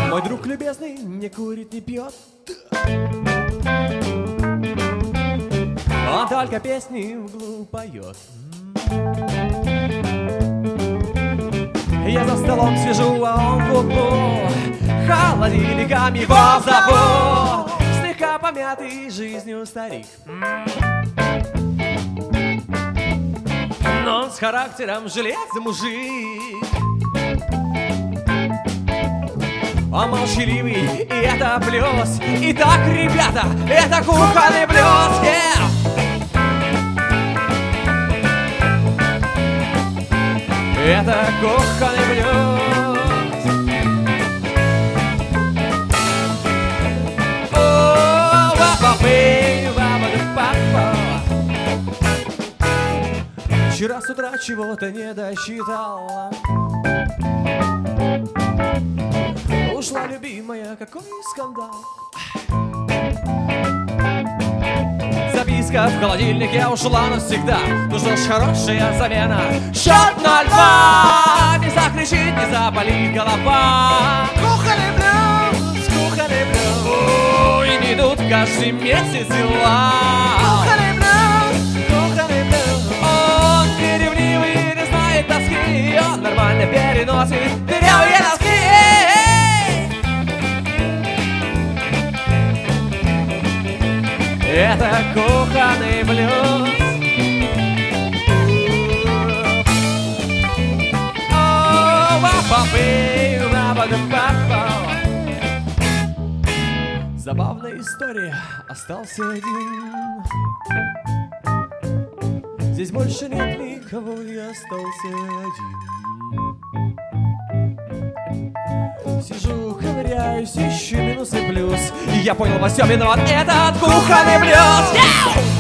Мой друг любезный не курит, не пьет. Он только песни вглубь поет. Я за столом сижу, а он в углу холодильником его зовут. Слегка помятый жизнью старик, но он с характером железный мужик. Он молчаливый, и это плюс. Итак, ребята, это кухонный блюз. Это кухонный блюз. Вчера с утра чего-то не досчитал. Ушла любимая, какой скандал. Записка в холодильнике ушла навсегда. Ну что ж, хорошая замена. Счет 0-2. Не закричит, не заболит голова. Кухонный блюз, кухонный блюз. Ой, не идут каждый месяц дела. Кухонный блюз, кухонный блюз. Он неревнивый, не знает тоски. Он нормально переносит дырявые носки. Это кухонный блюз. Забавная история, остался один. Здесь больше нет никого, я остался один. Сижу, ковыряюсь, ищу минус и плюс. И я понял, во всем виноват этот кухонный блюз.